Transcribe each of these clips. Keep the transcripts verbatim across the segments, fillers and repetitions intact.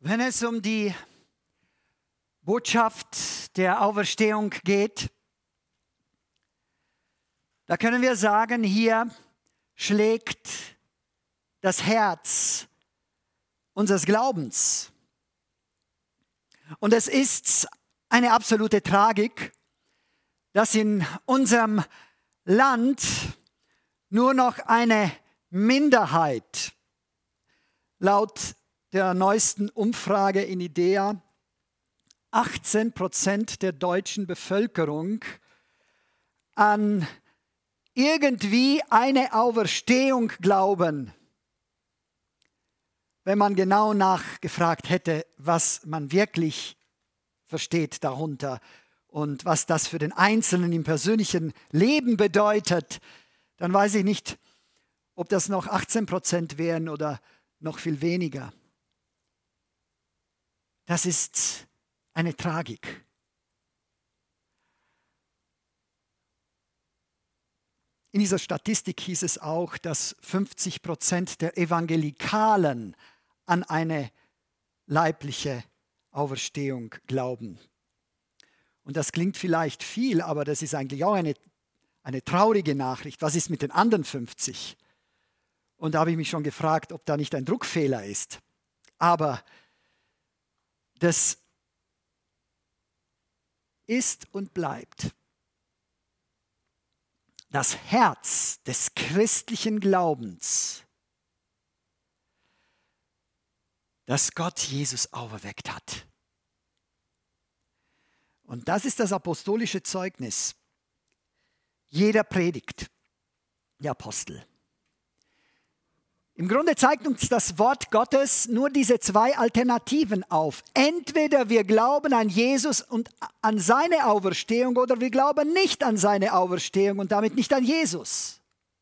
Wenn es um die Botschaft der Auferstehung geht, da können wir sagen, hier schlägt das Herz unseres Glaubens. Und es ist eine absolute Tragik, dass in unserem Land nur noch eine Minderheit laut der neuesten Umfrage in IDEA achtzehn Prozent der deutschen Bevölkerung an irgendwie eine Auferstehung glauben, wenn man genau nachgefragt hätte, was man wirklich versteht darunter und was das für den Einzelnen im persönlichen Leben bedeutet, dann weiß ich nicht, ob das noch achtzehn Prozent wären oder noch viel weniger. Das ist eine Tragik. In dieser Statistik hieß es auch, dass fünfzig Prozent der Evangelikalen an eine leibliche Auferstehung glauben. Und das klingt vielleicht viel, aber das ist eigentlich auch eine, eine traurige Nachricht. Was ist mit den anderen fünfzig? Und da habe ich mich schon gefragt, ob da nicht ein Druckfehler ist. Aber das ist und bleibt das Herz des christlichen Glaubens, das Gott Jesus auferweckt hat. Und das ist das apostolische Zeugnis. Jeder predigt, der Apostel. Im Grunde zeigt uns das Wort Gottes nur diese zwei Alternativen auf. Entweder wir glauben an Jesus und an seine Auferstehung oder wir glauben nicht an seine Auferstehung und damit nicht an Jesus.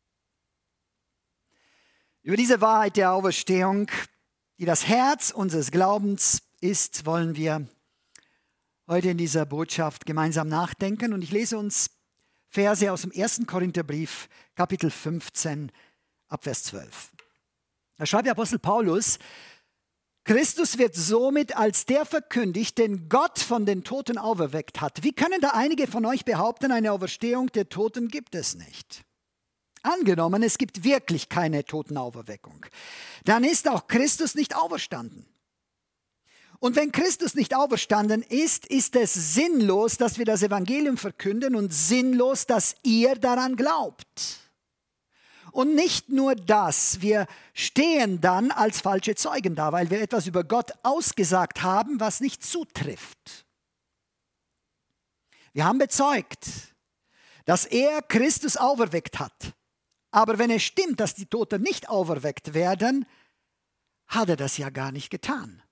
Über diese Wahrheit der Auferstehung, die das Herz unseres Glaubens ist, wollen wir heute in dieser Botschaft gemeinsam nachdenken. Und ich lese uns Verse aus dem ersten Korintherbrief, Kapitel fünfzehn, ab Vers zwölf. Da schreibt der Apostel Paulus: Christus wird somit als der verkündigt, den Gott von den Toten auferweckt hat. Wie können da einige von euch behaupten, eine Auferstehung der Toten gibt es nicht? Angenommen, es gibt wirklich keine Totenauferweckung, dann ist auch Christus nicht auferstanden. Und wenn Christus nicht auferstanden ist, ist es sinnlos, dass wir das Evangelium verkünden und sinnlos, dass ihr daran glaubt. Und nicht nur das, wir stehen dann als falsche Zeugen da, weil wir etwas über Gott ausgesagt haben, was nicht zutrifft. Wir haben bezeugt, dass er Christus auferweckt hat. Aber wenn es stimmt, dass die Toten nicht auferweckt werden, hat er das ja gar nicht getan.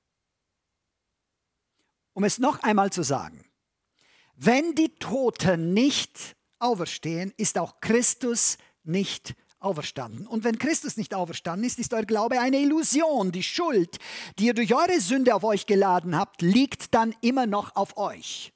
Um es noch einmal zu sagen, wenn die Toten nicht auferstehen, ist auch Christus nicht auferstanden. Und wenn Christus nicht auferstanden ist, ist euer Glaube eine Illusion. Die Schuld, die ihr durch eure Sünde auf euch geladen habt, liegt dann immer noch auf euch.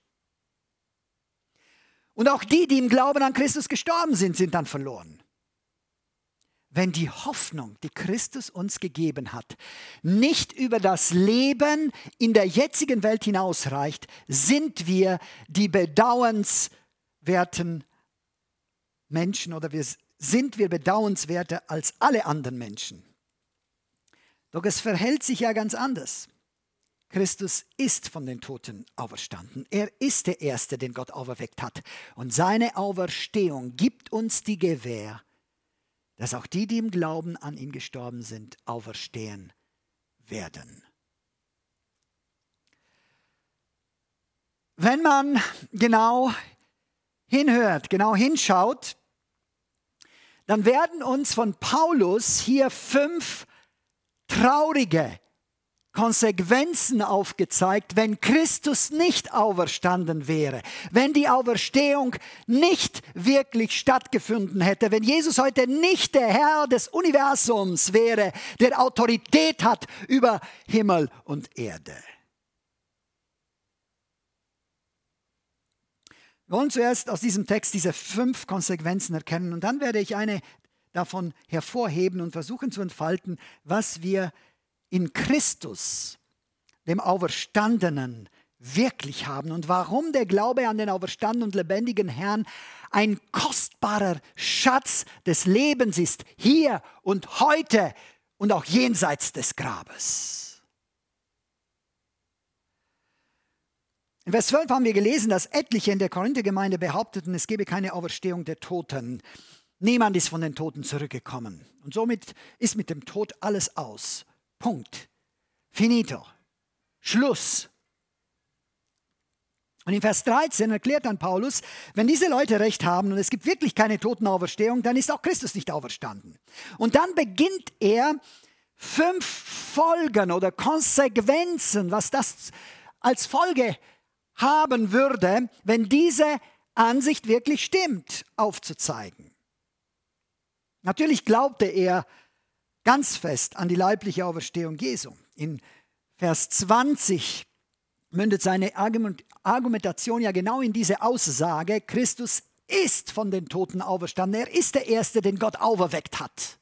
Und auch die, die im Glauben an Christus gestorben sind, sind dann verloren. Wenn die Hoffnung, die Christus uns gegeben hat, nicht über das Leben in der jetzigen Welt hinausreicht, sind wir die bedauernswerten Menschen oder wir sind wir bedauernswerter als alle anderen Menschen. Doch es verhält sich ja ganz anders. Christus ist von den Toten auferstanden. Er ist der Erste, den Gott auferweckt hat. Und seine Auferstehung gibt uns die Gewähr, dass auch die, die im Glauben an ihn gestorben sind, auferstehen werden. Wenn man genau hinhört, genau hinschaut, dann werden uns von Paulus hier fünf traurige Konsequenzen aufgezeigt, wenn Christus nicht auferstanden wäre, wenn die Auferstehung nicht wirklich stattgefunden hätte, wenn Jesus heute nicht der Herr des Universums wäre, der Autorität hat über Himmel und Erde. Wir wollen zuerst aus diesem Text diese fünf Konsequenzen erkennen und dann werde ich eine davon hervorheben und versuchen zu entfalten, was wir in Christus dem Auferstandenen wirklich haben und warum der Glaube an den auferstandenen und lebendigen Herrn ein kostbarer Schatz des Lebens ist, hier und heute und auch jenseits des Grabes. In Vers zwölf haben wir gelesen, dass etliche in der Korinthergemeinde behaupteten, es gebe keine Auferstehung der Toten. Niemand ist von den Toten zurückgekommen. Und somit ist mit dem Tod alles aus. Punkt. Finito. Schluss. Und in Vers dreizehn erklärt dann Paulus, wenn diese Leute recht haben und es gibt wirklich keine Totenauferstehung, dann ist auch Christus nicht auferstanden. Und dann beginnt er fünf Folgen oder Konsequenzen, was das als Folge haben würde, wenn diese Ansicht wirklich stimmt, aufzuzeigen. Natürlich glaubte er ganz fest an die leibliche Auferstehung Jesu. In Vers zwanzig mündet seine Argumentation ja genau in diese Aussage, Christus ist von den Toten auferstanden. Er ist der Erste, den Gott auferweckt hat.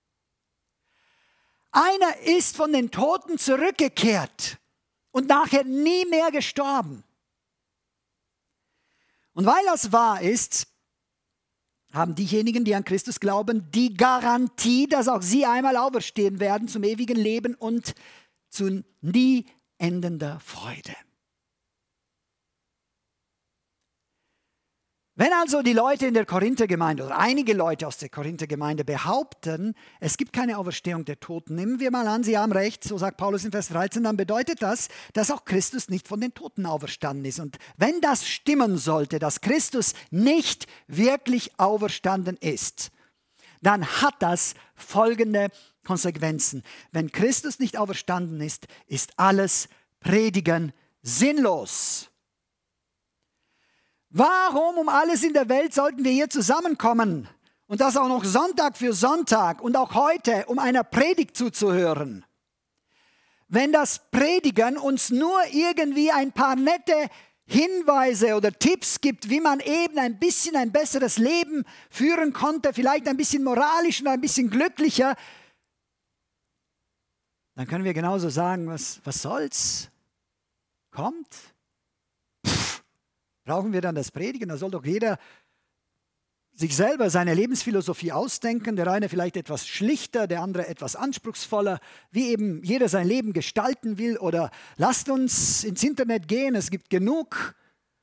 Einer ist von den Toten zurückgekehrt und nachher nie mehr gestorben. Und weil das wahr ist, haben diejenigen, die an Christus glauben, die Garantie, dass auch sie einmal auferstehen werden zum ewigen Leben und zu nie endender Freude. Wenn also die Leute in der Korinthergemeinde oder einige Leute aus der Korinthergemeinde behaupten, es gibt keine Auferstehung der Toten, nehmen wir mal an, sie haben recht, so sagt Paulus in Vers dreizehn, dann bedeutet das, dass auch Christus nicht von den Toten auferstanden ist. Und wenn das stimmen sollte, dass Christus nicht wirklich auferstanden ist, dann hat das folgende Konsequenzen. Wenn Christus nicht auferstanden ist, ist alles Predigen sinnlos. Warum um alles in der Welt sollten wir hier zusammenkommen und das auch noch Sonntag für Sonntag und auch heute, um einer Predigt zuzuhören? Wenn das Predigen uns nur irgendwie ein paar nette Hinweise oder Tipps gibt, wie man eben ein bisschen ein besseres Leben führen konnte, vielleicht ein bisschen moralischer, ein bisschen glücklicher, dann können wir genauso sagen, was, was soll's? Kommt. Pff, brauchen wir dann das Predigen? Da soll doch jeder sich selber seine Lebensphilosophie ausdenken. Der eine vielleicht etwas schlichter, der andere etwas anspruchsvoller, wie eben jeder sein Leben gestalten will. Oder lasst uns ins Internet gehen, es gibt genug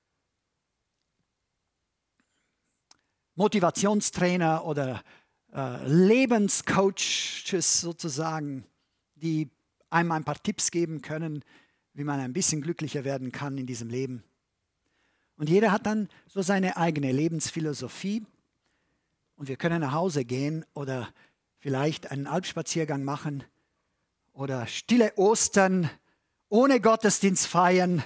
Motivationstrainer oder äh, Lebenscoaches sozusagen, die einem ein paar Tipps geben können, wie man ein bisschen glücklicher werden kann in diesem Leben. Und jeder hat dann so seine eigene Lebensphilosophie. Und wir können nach Hause gehen oder vielleicht einen Alpspaziergang machen oder stille Ostern ohne Gottesdienst feiern.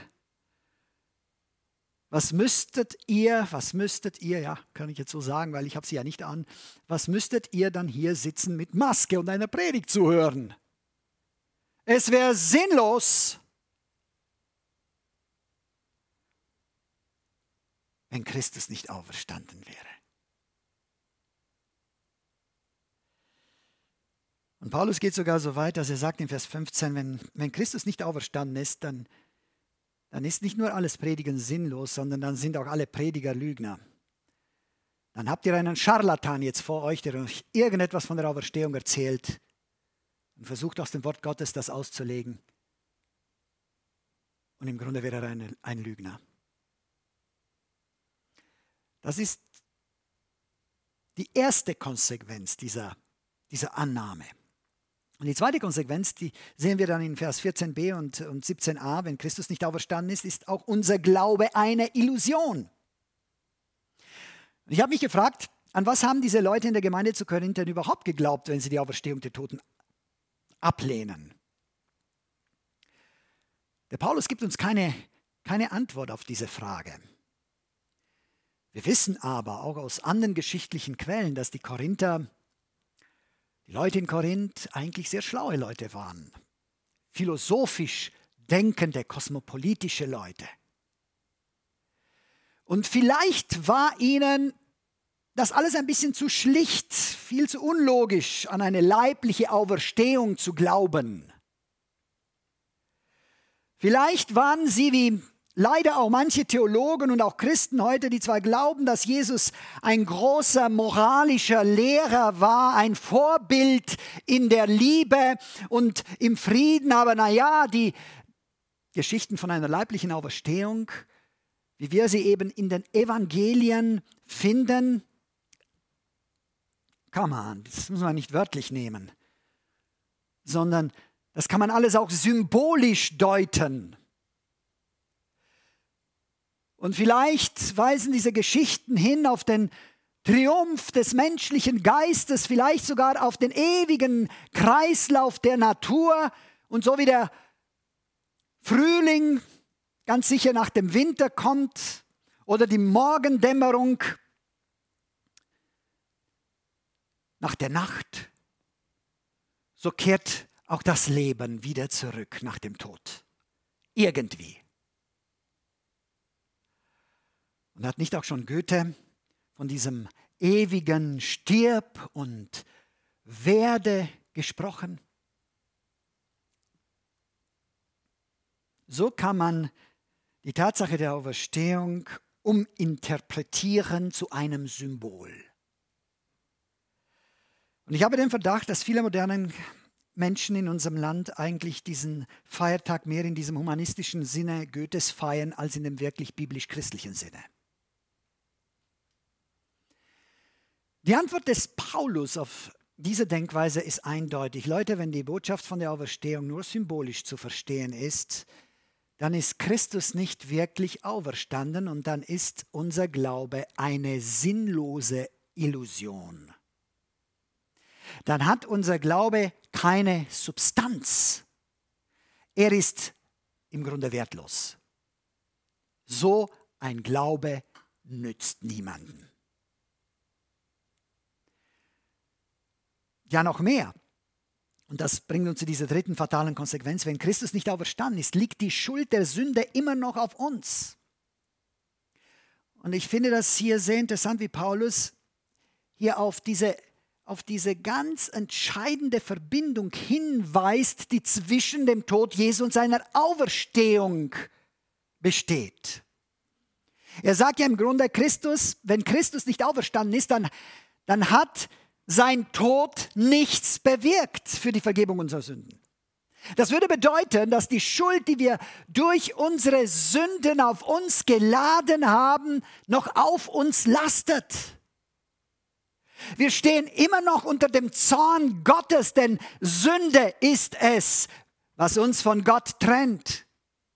Was müsstet ihr, was müsstet ihr, ja, kann ich jetzt so sagen, weil ich habe sie ja nicht an, was müsstet ihr dann hier sitzen mit Maske und einer Predigt zuhören? Es wäre sinnlos, wenn Christus nicht auferstanden wäre. Und Paulus geht sogar so weit, dass er sagt in Vers fünfzehn, wenn, wenn Christus nicht auferstanden ist, dann, dann ist nicht nur alles Predigen sinnlos, sondern dann sind auch alle Prediger Lügner. Dann habt ihr einen Scharlatan jetzt vor euch, der euch irgendetwas von der Auferstehung erzählt und versucht aus dem Wort Gottes das auszulegen. Und im Grunde wäre er ein, ein Lügner. Das ist die erste Konsequenz dieser, dieser Annahme. Und die zweite Konsequenz, die sehen wir dann in Vers vierzehn b und, und siebzehn a, wenn Christus nicht auferstanden ist, ist auch unser Glaube eine Illusion. Und ich habe mich gefragt, an was haben diese Leute in der Gemeinde zu Korinth denn überhaupt geglaubt, wenn sie die Auferstehung der Toten ablehnen? Der Paulus gibt uns keine, keine Antwort auf diese Frage. Wir wissen aber auch aus anderen geschichtlichen Quellen, dass die Korinther, die Leute in Korinth eigentlich sehr schlaue Leute waren. Philosophisch denkende, kosmopolitische Leute. Und vielleicht war ihnen das alles ein bisschen zu schlicht, viel zu unlogisch, an eine leibliche Auferstehung zu glauben. Vielleicht waren sie wie leider auch manche Theologen und auch Christen heute, die zwar glauben, dass Jesus ein großer moralischer Lehrer war, ein Vorbild in der Liebe und im Frieden, aber naja, die Geschichten von einer leiblichen Auferstehung, wie wir sie eben in den Evangelien finden, come on, das muss man nicht wörtlich nehmen, sondern das kann man alles auch symbolisch deuten. Und vielleicht weisen diese Geschichten hin auf den Triumph des menschlichen Geistes, vielleicht sogar auf den ewigen Kreislauf der Natur. Und so wie der Frühling ganz sicher nach dem Winter kommt oder die Morgendämmerung nach der Nacht, so kehrt auch das Leben wieder zurück nach dem Tod. Irgendwie. Und hat nicht auch schon Goethe von diesem ewigen Stirb und Werde gesprochen? So kann man die Tatsache der Auferstehung uminterpretieren zu einem Symbol. Und ich habe den Verdacht, dass viele moderne Menschen in unserem Land eigentlich diesen Feiertag mehr in diesem humanistischen Sinne Goethes feiern, als in dem wirklich biblisch-christlichen Sinne. Die Antwort des Paulus auf diese Denkweise ist eindeutig. Leute, wenn die Botschaft von der Auferstehung nur symbolisch zu verstehen ist, dann ist Christus nicht wirklich auferstanden und dann ist unser Glaube eine sinnlose Illusion. Dann hat unser Glaube keine Substanz. Er ist im Grunde wertlos. So ein Glaube nützt niemanden. Ja, noch mehr. Und das bringt uns zu dieser dritten fatalen Konsequenz. Wenn Christus nicht auferstanden ist, liegt die Schuld der Sünde immer noch auf uns. Und ich finde das hier sehr interessant, wie Paulus hier auf diese, auf diese ganz entscheidende Verbindung hinweist, die zwischen dem Tod Jesu und seiner Auferstehung besteht. Er sagt ja im Grunde, Christus, wenn Christus nicht auferstanden ist, dann, dann hat sein Tod nichts bewirkt für die Vergebung unserer Sünden. Das würde bedeuten, dass die Schuld, die wir durch unsere Sünden auf uns geladen haben, noch auf uns lastet. Wir stehen immer noch unter dem Zorn Gottes, denn Sünde ist es, was uns von Gott trennt.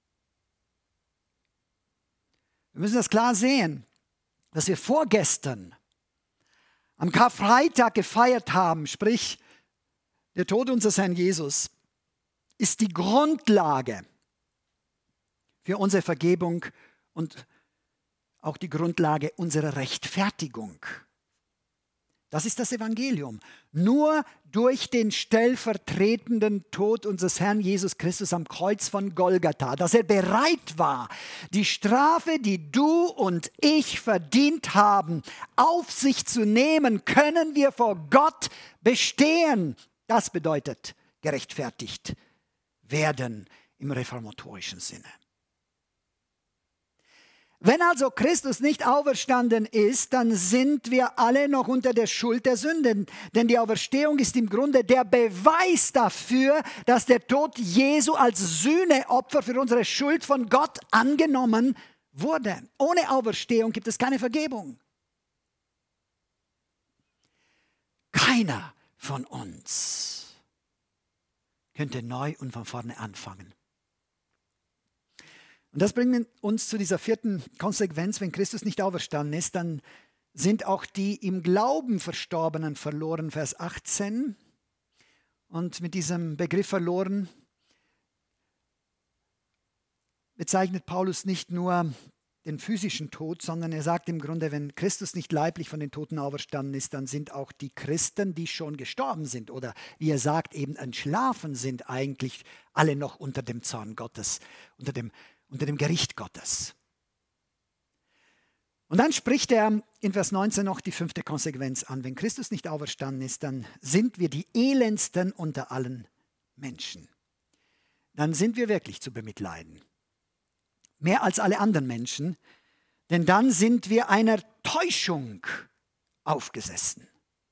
Wir müssen das klar sehen, dass wir vorgestern am Karfreitag gefeiert haben, sprich der Tod unseres Herrn Jesus, ist die Grundlage für unsere Vergebung und auch die Grundlage unserer Rechtfertigung. Das ist das Evangelium. Nur durch den stellvertretenden Tod unseres Herrn Jesus Christus am Kreuz von Golgatha, dass er bereit war, die Strafe, die du und ich verdient haben, auf sich zu nehmen, können wir vor Gott bestehen. Das bedeutet gerechtfertigt werden im reformatorischen Sinne. Wenn also Christus nicht auferstanden ist, dann sind wir alle noch unter der Schuld der Sünden. Denn die Auferstehung ist im Grunde der Beweis dafür, dass der Tod Jesu als Sühneopfer für unsere Schuld von Gott angenommen wurde. Ohne Auferstehung gibt es keine Vergebung. Keiner von uns könnte neu und von vorne anfangen. Und das bringt uns zu dieser vierten Konsequenz. Wenn Christus nicht auferstanden ist, dann sind auch die im Glauben Verstorbenen verloren, Vers achtzehn. Und mit diesem Begriff verloren bezeichnet Paulus nicht nur den physischen Tod, sondern er sagt im Grunde, wenn Christus nicht leiblich von den Toten auferstanden ist, dann sind auch die Christen, die schon gestorben sind oder wie er sagt, eben entschlafen sind, eigentlich alle noch unter dem Zorn Gottes, unter dem unter dem Gericht Gottes. Und dann spricht er in Vers neunzehn noch die fünfte Konsequenz an. Wenn Christus nicht auferstanden ist, dann sind wir die elendsten unter allen Menschen. dann sind wir wirklich zu bemitleiden. Mehr als alle anderen Menschen, denn dann sind wir einer Täuschung aufgesessen.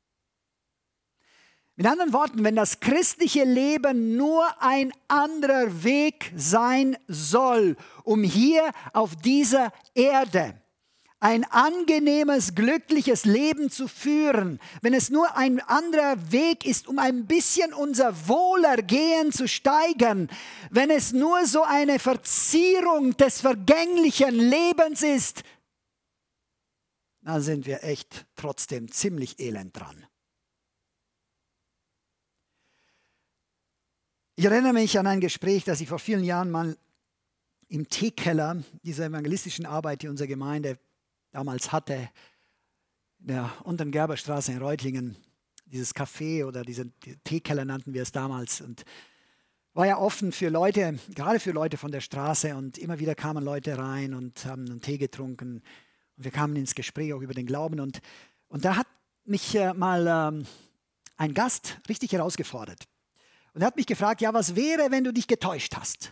Mit anderen Worten, wenn das christliche Leben nur ein anderer Weg sein soll, um hier auf dieser Erde ein angenehmes, glückliches Leben zu führen, wenn es nur ein anderer Weg ist, um ein bisschen unser Wohlergehen zu steigern, wenn es nur so eine Verzierung des vergänglichen Lebens ist, dann sind wir echt trotzdem ziemlich elend dran. Ich erinnere mich an ein Gespräch, das ich vor vielen Jahren mal im Teekeller dieser evangelistischen Arbeit, die unsere Gemeinde damals hatte, in der unteren Gerberstraße in Reutlingen, dieses Café oder diesen Teekeller nannten wir es damals, und war ja offen für Leute, gerade für Leute von der Straße, und immer wieder kamen Leute rein und haben einen Tee getrunken und wir kamen ins Gespräch auch über den Glauben, und, und da hat mich äh, mal ähm, ein Gast richtig herausgefordert und er hat mich gefragt, ja, was wäre, wenn du dich getäuscht hast?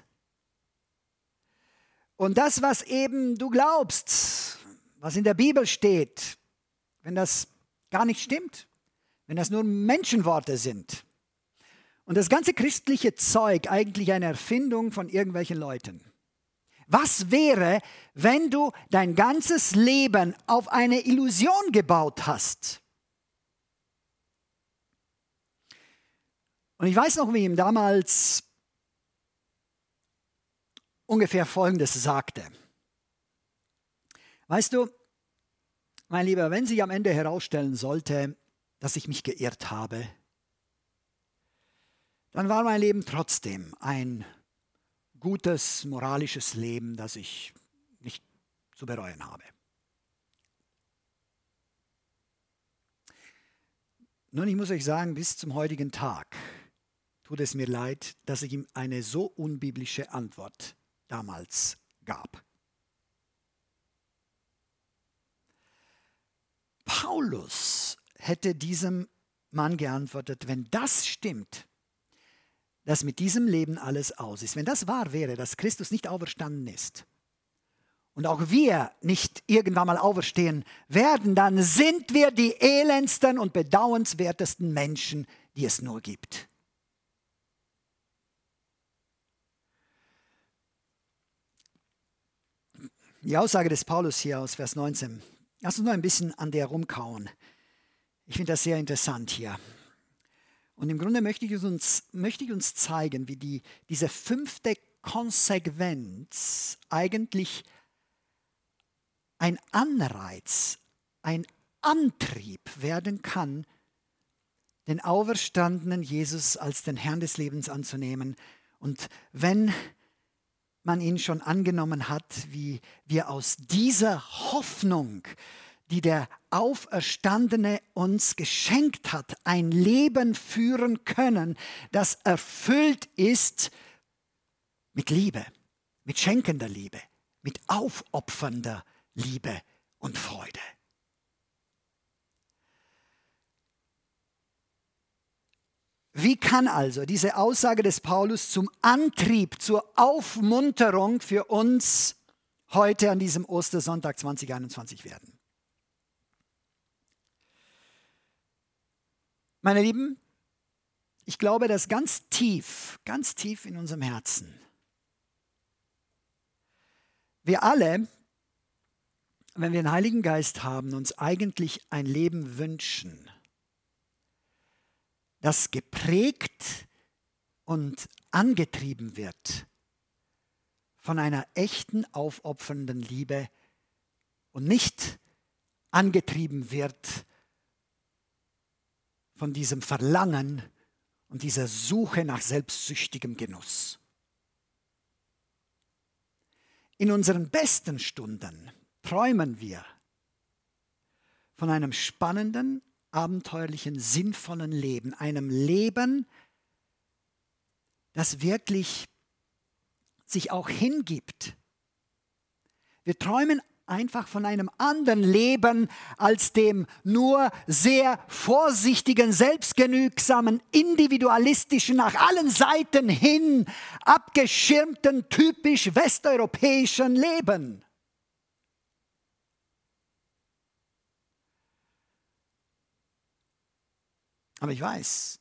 Und das, was eben du glaubst, was in der Bibel steht, wenn das gar nicht stimmt, wenn das nur Menschenworte sind und das ganze christliche Zeug eigentlich eine Erfindung von irgendwelchen Leuten. Was wäre, wenn du dein ganzes Leben auf eine Illusion gebaut hast? Und ich weiß noch, wie ihm damals ungefähr Folgendes sagte. Weißt du, mein Lieber, wenn sich am Ende herausstellen sollte, dass ich mich geirrt habe, dann war mein Leben trotzdem ein gutes, moralisches Leben, das ich nicht zu bereuen habe. Nun, ich muss euch sagen, bis zum heutigen Tag tut es mir leid, dass ich ihm eine so unbiblische Antwort damals gab. Paulus hätte diesem Mann geantwortet, wenn das stimmt, dass mit diesem Leben alles aus ist, wenn das wahr wäre, dass Christus nicht auferstanden ist und auch wir nicht irgendwann mal auferstehen werden, dann sind wir die elendsten und bedauernswertesten Menschen, die es nur gibt. Die Aussage des Paulus hier aus Vers neunzehn, lass uns noch ein bisschen an der rumkauen. Ich finde das sehr interessant hier. Und im Grunde möchte ich uns, möchte ich uns zeigen, wie die, diese fünfte Konsequenz eigentlich ein Anreiz, ein Antrieb werden kann, den auferstandenen Jesus als den Herrn des Lebens anzunehmen. Und wenn man ihn schon angenommen hat, wie wir aus dieser Hoffnung, die der Auferstandene uns geschenkt hat, ein Leben führen können, das erfüllt ist mit Liebe, mit schenkender Liebe, mit aufopfernder Liebe und Freude. Wie kann also diese Aussage des Paulus zum Antrieb, zur Aufmunterung für uns heute an diesem Ostersonntag zwanzig einundzwanzig werden? Meine Lieben, ich glaube, dass ganz tief, ganz tief in unserem Herzen wir alle, wenn wir den Heiligen Geist haben, uns eigentlich ein Leben wünschen, das geprägt und angetrieben wird von einer echten, aufopfernden Liebe und nicht angetrieben wird von diesem Verlangen und dieser Suche nach selbstsüchtigem Genuss. In unseren besten Stunden träumen wir von einem spannenden, abenteuerlichen, sinnvollen Leben, einem Leben, das wirklich sich auch hingibt. Wir träumen einfach von einem anderen Leben als dem nur sehr vorsichtigen, selbstgenügsamen, individualistischen, nach allen Seiten hin abgeschirmten, typisch westeuropäischen Leben. Aber ich weiß,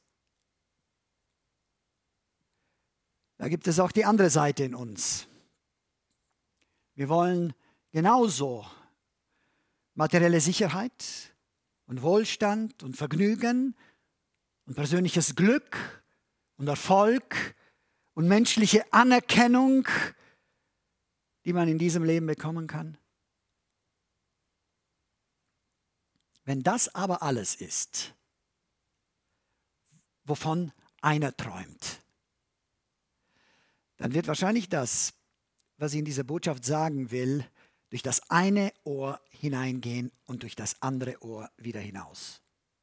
da gibt es auch die andere Seite in uns. Wir wollen genauso materielle Sicherheit und Wohlstand und Vergnügen und persönliches Glück und Erfolg und menschliche Anerkennung, die man in diesem Leben bekommen kann. Wenn das aber alles ist, wovon einer träumt, dann wird wahrscheinlich das, was ich in dieser Botschaft sagen will, durch das eine Ohr hineingehen und durch das andere Ohr wieder hinaus.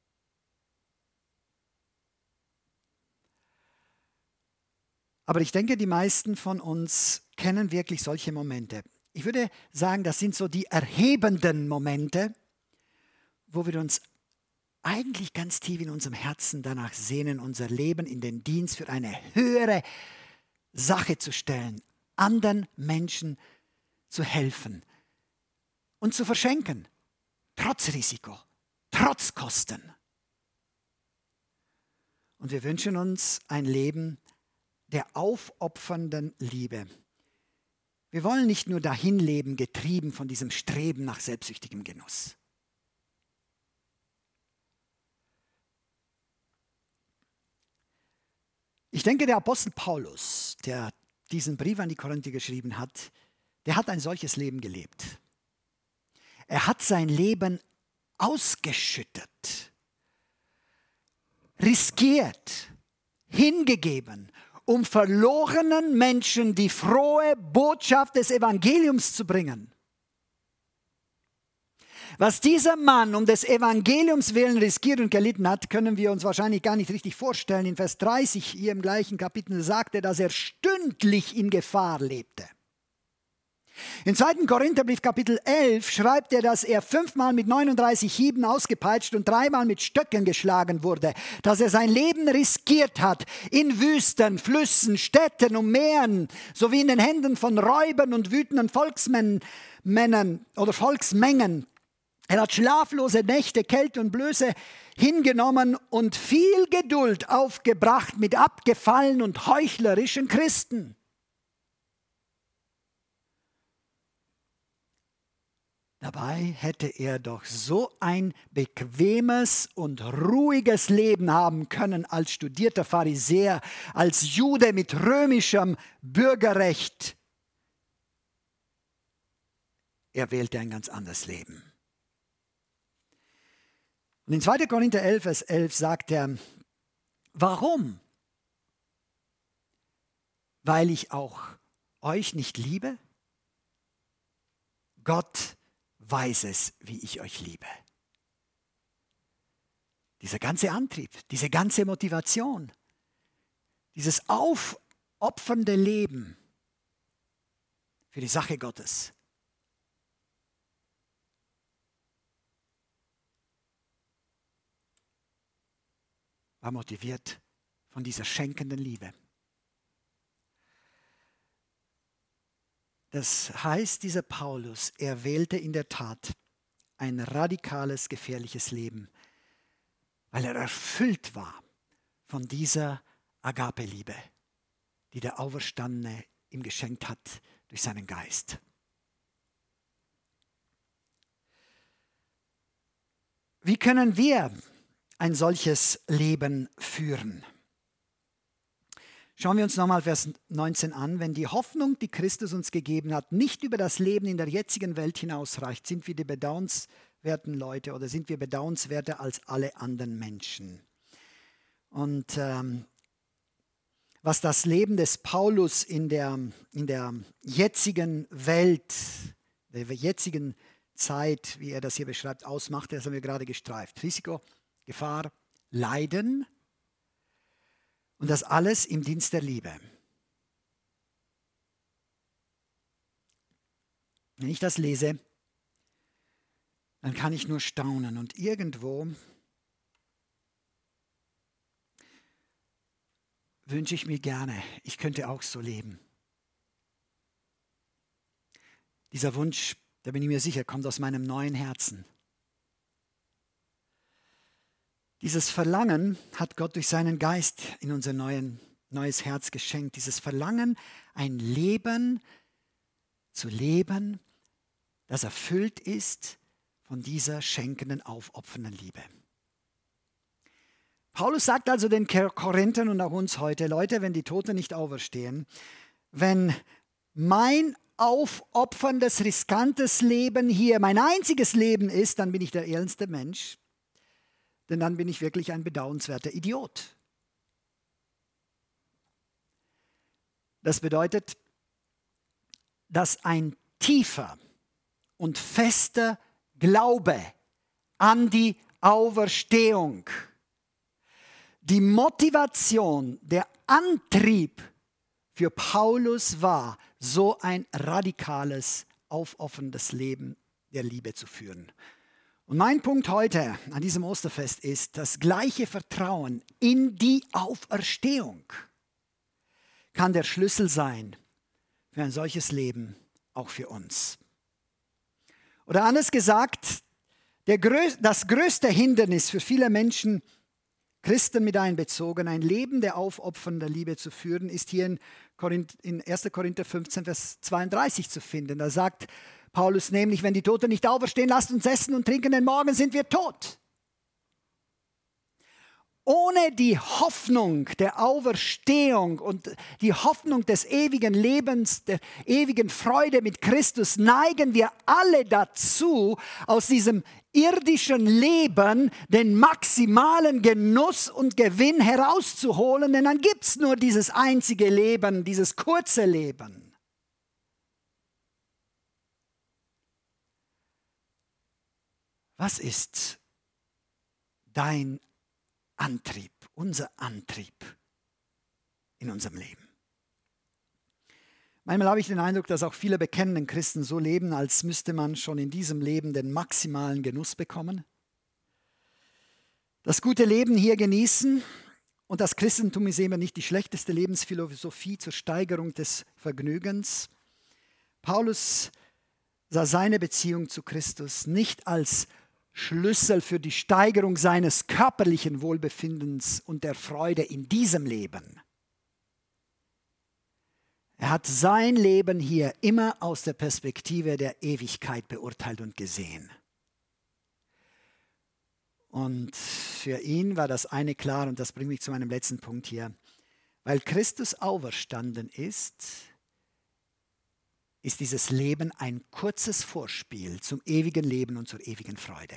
Aber ich denke, die meisten von uns kennen wirklich solche Momente. Ich würde sagen, das sind so die erhebenden Momente, wo wir uns eigentlich ganz tief in unserem Herzen danach sehnen, unser Leben in den Dienst für eine höhere Sache zu stellen, anderen Menschen zu helfen und zu verschenken, trotz Risiko, trotz Kosten. Und wir wünschen uns ein Leben der aufopfernden Liebe. Wir wollen nicht nur dahin leben, getrieben von diesem Streben nach selbstsüchtigem Genuss. Ich denke, der Apostel Paulus, der diesen Brief an die Korinther geschrieben hat, der hat ein solches Leben gelebt. Er hat sein Leben ausgeschüttet, riskiert, hingegeben, um verlorenen Menschen die frohe Botschaft des Evangeliums zu bringen. Was dieser Mann um des Evangeliums willen riskiert und gelitten hat, können wir uns wahrscheinlich gar nicht richtig vorstellen. In Vers dreißig hier im gleichen Kapitel sagt er, dass er stündlich in Gefahr lebte. Im zweiten Korintherbrief Kapitel elf schreibt er, dass er fünfmal mit neununddreißig Hieben ausgepeitscht und dreimal mit Stöcken geschlagen wurde, dass er sein Leben riskiert hat in Wüsten, Flüssen, Städten und Meeren, sowie in den Händen von Räubern und wütenden Volksmännern oder Volksmengen. Er hat schlaflose Nächte, Kälte und Blöße hingenommen und viel Geduld aufgebracht mit abgefallenen und heuchlerischen Christen. Dabei hätte er doch so ein bequemes und ruhiges Leben haben können als studierter Pharisäer, als Jude mit römischem Bürgerrecht. Er wählte ein ganz anderes Leben. Und in zweiter Korinther elf, Vers elf sagt er, warum? Weil ich auch euch nicht liebe? Gott weiß es, wie ich euch liebe. Dieser ganze Antrieb, diese ganze Motivation, dieses aufopfernde Leben für die Sache Gottes. War motiviert von dieser schenkenden Liebe. Das heißt, dieser Paulus, er wählte in der Tat ein radikales, gefährliches Leben, weil er erfüllt war von dieser Agape-Liebe, die der Auferstandene ihm geschenkt hat durch seinen Geist. Wie können wir ein solches Leben führen? Schauen wir uns nochmal Vers neunzehn an. Wenn die Hoffnung, die Christus uns gegeben hat, nicht über das Leben in der jetzigen Welt hinausreicht, sind wir die bedauernswerten Leute oder sind wir bedauernswerter als alle anderen Menschen. Und ähm, was das Leben des Paulus in der, in der jetzigen Welt, der jetzigen Zeit, wie er das hier beschreibt, ausmacht, das haben wir gerade gestreift. Risiko, Gefahr, Leiden und das alles im Dienst der Liebe. Wenn ich das lese, dann kann ich nur staunen. Und irgendwo wünsche ich mir gerne, ich könnte auch so leben. Dieser Wunsch, da bin ich mir sicher, kommt aus meinem neuen Herzen. Dieses Verlangen hat Gott durch seinen Geist in unser neuen, neues Herz geschenkt. Dieses Verlangen, ein Leben zu leben, das erfüllt ist von dieser schenkenden, aufopfernden Liebe. Paulus sagt also den Korinthern und auch uns heute, Leute, wenn die Toten nicht auferstehen, wenn mein aufopferndes, riskantes Leben hier mein einziges Leben ist, dann bin ich der elendste Mensch, denn dann bin ich wirklich ein bedauernswerter Idiot. Das bedeutet, dass ein tiefer und fester Glaube an die Auferstehung die Motivation, der Antrieb für Paulus war, so ein radikales, aufopferndes Leben der Liebe zu führen. Und mein Punkt heute an diesem Osterfest ist, das gleiche Vertrauen in die Auferstehung kann der Schlüssel sein für ein solches Leben, auch für uns. Oder anders gesagt, der größ- das größte Hindernis für viele Menschen, Christen mit einbezogen, ein Leben der aufopfernden Liebe zu führen, ist hier in, Korinth, in erster Korinther fünfzehn, Vers zweiunddreißig zu finden. Da sagt Paulus nämlich, wenn die Toten nicht auferstehen, lasst uns essen und trinken, denn morgen sind wir tot. Ohne die Hoffnung der Auferstehung und die Hoffnung des ewigen Lebens, der ewigen Freude mit Christus, neigen wir alle dazu, aus diesem irdischen Leben den maximalen Genuss und Gewinn herauszuholen, denn dann gibt es nur dieses einzige Leben, dieses kurze Leben. Was ist dein Antrieb, unser Antrieb in unserem Leben? Manchmal habe ich den Eindruck, dass auch viele bekennenden Christen so leben, als müsste man schon in diesem Leben den maximalen Genuss bekommen. Das gute Leben hier genießen, und das Christentum ist eben nicht die schlechteste Lebensphilosophie zur Steigerung des Vergnügens. Paulus sah seine Beziehung zu Christus nicht als Schlüssel für die Steigerung seines körperlichen Wohlbefindens und der Freude in diesem Leben. Er hat sein Leben hier immer aus der Perspektive der Ewigkeit beurteilt und gesehen. Und für ihn war das eine klar, und das bringt mich zu meinem letzten Punkt hier. Weil Christus auferstanden ist, ist dieses Leben ein kurzes Vorspiel zum ewigen Leben und zur ewigen Freude.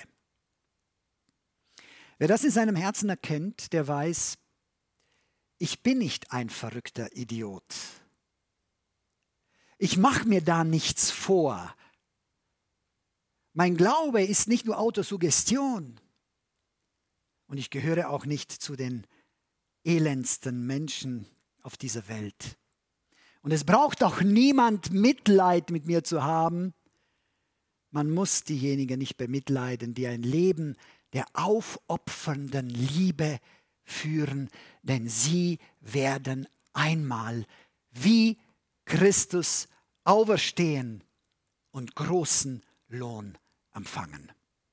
Wer das in seinem Herzen erkennt, der weiß, ich bin nicht ein verrückter Idiot. Ich mache mir da nichts vor. Mein Glaube ist nicht nur Autosuggestion. Und ich gehöre auch nicht zu den elendsten Menschen auf dieser Welt. Und es braucht auch niemand Mitleid mit mir zu haben. Man muss diejenigen nicht bemitleiden, die ein Leben der aufopfernden Liebe führen, denn sie werden einmal wie Christus auferstehen und großen Lohn empfangen.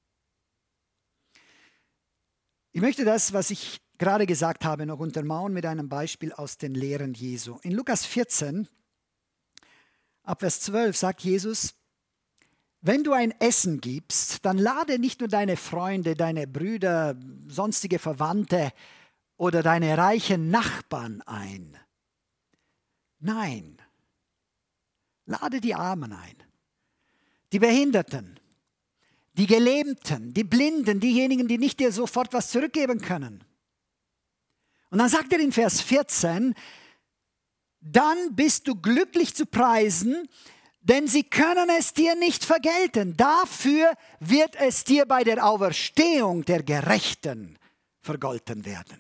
Ich möchte das, was ich gerade gesagt habe, noch untermauern mit einem Beispiel aus den Lehren Jesu. In Lukas vierzehn, ab Vers zwölf, sagt Jesus, wenn du ein Essen gibst, dann lade nicht nur deine Freunde, deine Brüder, sonstige Verwandte oder deine reichen Nachbarn ein. Nein, lade die Armen ein, die Behinderten, die Gelähmten, die Blinden, diejenigen, die nicht dir sofort was zurückgeben können. Und dann sagt er in Vers vierzehn, dann bist du glücklich zu preisen, denn sie können es dir nicht vergelten. Dafür wird es dir bei der Auferstehung der Gerechten vergolten werden.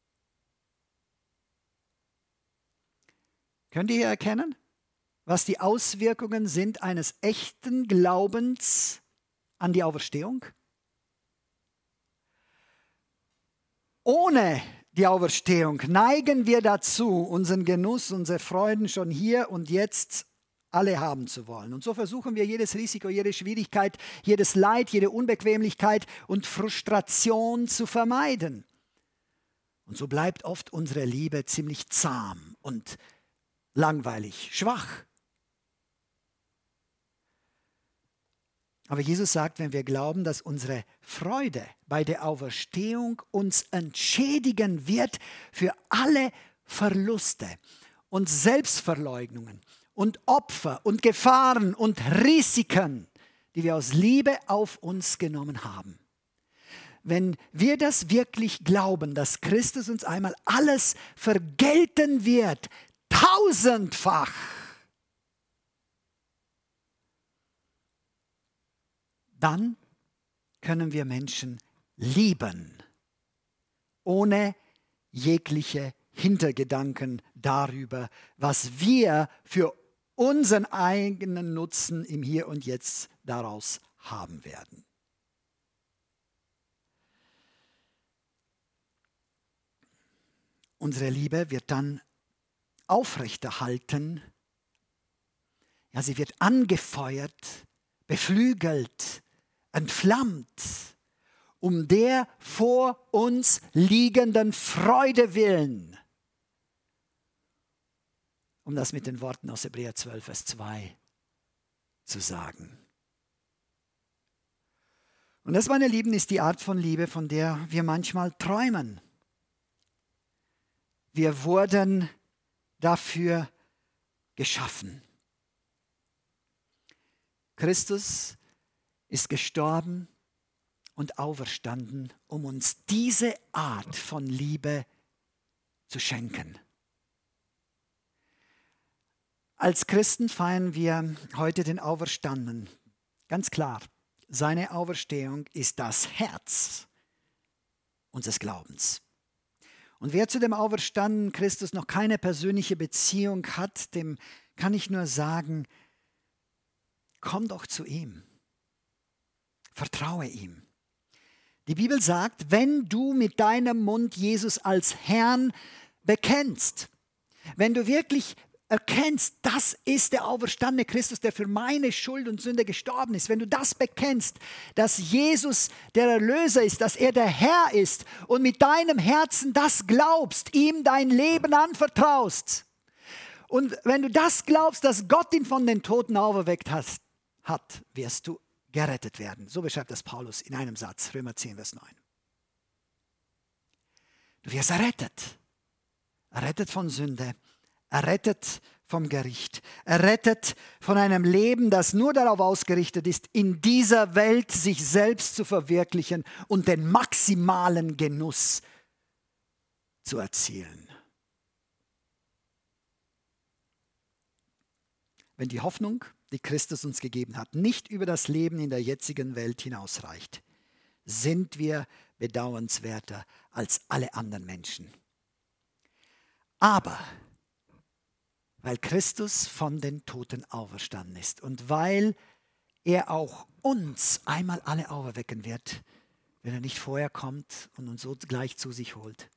Könnt ihr hier erkennen, was die Auswirkungen sind eines echten Glaubens an die Auferstehung? Ohne die Auferstehung neigen wir dazu, unseren Genuss, unsere Freuden schon hier und jetzt alle haben zu wollen. Und so versuchen wir jedes Risiko, jede Schwierigkeit, jedes Leid, jede Unbequemlichkeit und Frustration zu vermeiden. Und so bleibt oft unsere Liebe ziemlich zahm und langweilig, schwach. Aber Jesus sagt, wenn wir glauben, dass unsere Freude bei der Auferstehung uns entschädigen wird für alle Verluste und Selbstverleugnungen und Opfer und Gefahren und Risiken, die wir aus Liebe auf uns genommen haben. Wenn wir das wirklich glauben, dass Christus uns einmal alles vergelten wird, tausendfach, dann können wir Menschen lieben, ohne jegliche Hintergedanken darüber, was wir für unseren eigenen Nutzen im Hier und Jetzt daraus haben werden. Unsere Liebe wird dann aufrechterhalten, ja, sie wird angefeuert, beflügelt, entflammt, um der vor uns liegenden Freude willen. Um das mit den Worten aus Hebräer zwölf, Vers zwei zu sagen. Und das, meine Lieben, ist die Art von Liebe, von der wir manchmal träumen. Wir wurden dafür geschaffen. Christus ist gestorben und auferstanden, um uns diese Art von Liebe zu schenken. Als Christen feiern wir heute den Auferstandenen. Ganz klar, seine Auferstehung ist das Herz unseres Glaubens. Und wer zu dem auferstandenen Christus noch keine persönliche Beziehung hat, dem kann ich nur sagen, komm doch zu ihm. Vertraue ihm. Die Bibel sagt, wenn du mit deinem Mund Jesus als Herrn bekennst, wenn du wirklich erkennst, das ist der auferstandene Christus, der für meine Schuld und Sünde gestorben ist, wenn du das bekennst, dass Jesus der Erlöser ist, dass er der Herr ist und mit deinem Herzen das glaubst, ihm dein Leben anvertraust und wenn du das glaubst, dass Gott ihn von den Toten auferweckt hat, hat, wirst du gerettet werden. So beschreibt das Paulus in einem Satz, Römer zehn, Vers neun. Du wirst errettet. Errettet von Sünde, errettet vom Gericht, errettet von einem Leben, das nur darauf ausgerichtet ist, in dieser Welt sich selbst zu verwirklichen und den maximalen Genuss zu erzielen. Wenn die Hoffnung, die Christus uns gegeben hat, nicht über das Leben in der jetzigen Welt hinausreicht, sind wir bedauernswerter als alle anderen Menschen. Aber weil Christus von den Toten auferstanden ist und weil er auch uns einmal alle auferwecken wird, wenn er nicht vorher kommt und uns so gleich zu sich holt,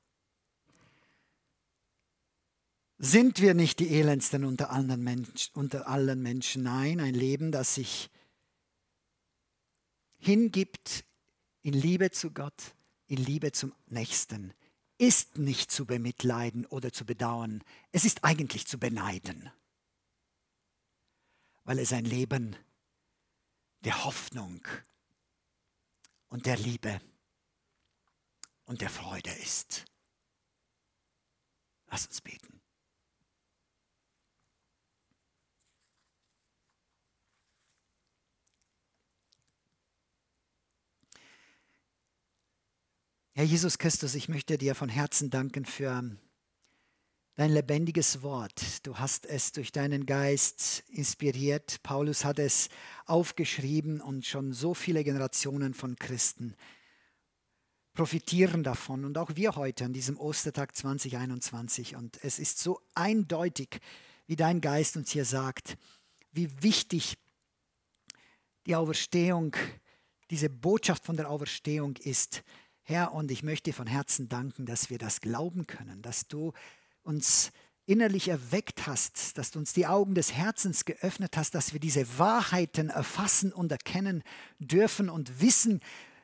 sind wir nicht die elendsten unter allen, Mensch, unter allen Menschen. Nein, ein Leben, das sich hingibt in Liebe zu Gott, in Liebe zum Nächsten, ist nicht zu bemitleiden oder zu bedauern. Es ist eigentlich zu beneiden, weil es ein Leben der Hoffnung und der Liebe und der Freude ist. Lass uns beten. Herr Jesus Christus, ich möchte dir von Herzen danken für dein lebendiges Wort. Du hast es durch deinen Geist inspiriert. Paulus hat es aufgeschrieben und schon so viele Generationen von Christen profitieren davon. Und auch wir heute an diesem Ostertag zwanzig einundzwanzig. Und es ist so eindeutig, wie dein Geist uns hier sagt, wie wichtig die Auferstehung diese Botschaft von der Auferstehung ist. Herr, und ich möchte dir von Herzen danken, dass wir das glauben können, dass du uns innerlich erweckt hast, dass du uns die Augen des Herzens geöffnet hast, dass wir diese Wahrheiten erfassen und erkennen dürfen und wissen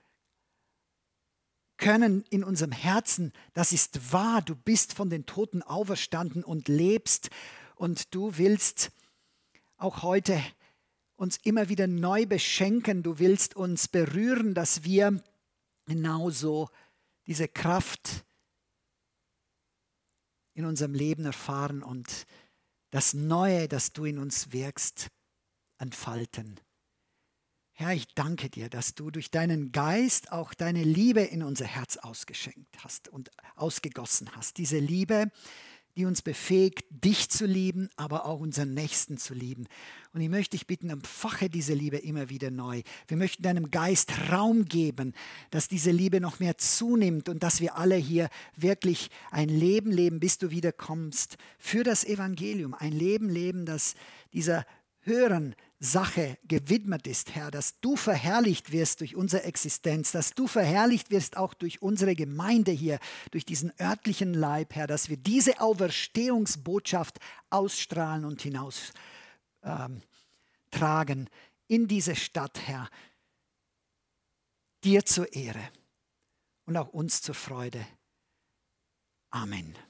können in unserem Herzen, das ist wahr, du bist von den Toten auferstanden und lebst und du willst auch heute uns immer wieder neu beschenken, du willst uns berühren, dass wir genauso diese Kraft in unserem Leben erfahren und das Neue, das du in uns wirkst, entfalten. Herr, ich danke dir, dass du durch deinen Geist auch deine Liebe in unser Herz ausgeschenkt hast und ausgegossen hast. Diese Liebe, die uns befähigt, dich zu lieben, aber auch unseren Nächsten zu lieben. Und ich möchte dich bitten, empfache diese Liebe immer wieder neu. Wir möchten deinem Geist Raum geben, dass diese Liebe noch mehr zunimmt und dass wir alle hier wirklich ein Leben leben, bis du wiederkommst, für das Evangelium. Ein Leben leben, das dieser höheren Sache gewidmet ist, Herr, dass du verherrlicht wirst durch unsere Existenz, dass du verherrlicht wirst auch durch unsere Gemeinde hier, durch diesen örtlichen Leib, Herr, dass wir diese Auferstehungsbotschaft ausstrahlen und hinaus ähm, tragen in diese Stadt, Herr, dir zur Ehre und auch uns zur Freude. Amen.